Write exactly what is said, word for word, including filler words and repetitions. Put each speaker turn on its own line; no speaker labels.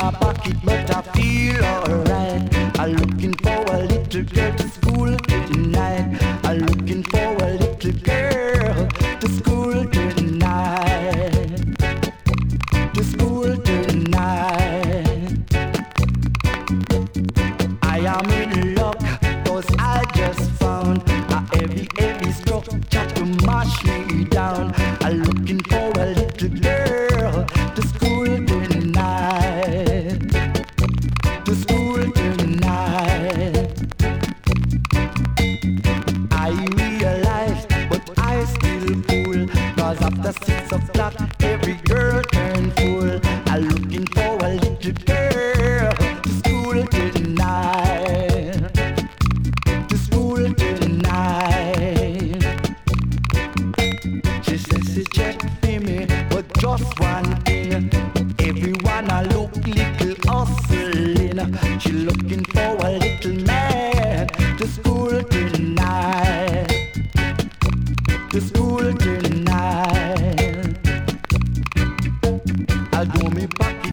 my pocket, but I feel alright. I'm looking for a little girl to school tonight. I'm looking for a little girl to school tonight. To school tonight. I am in luck, cause I just found a heavy, heavy structure to mash me down. I'm looking for a little girl to school tonight. To school tonight. I realize, but I still fool, cause after six o'clock every girl turn full. I'm looking for a little girl to school tonight. To school tonight. She says she check for me, but just one thing. Everyone I look little hustling. She looking for a little man to school tonight. To school tonight.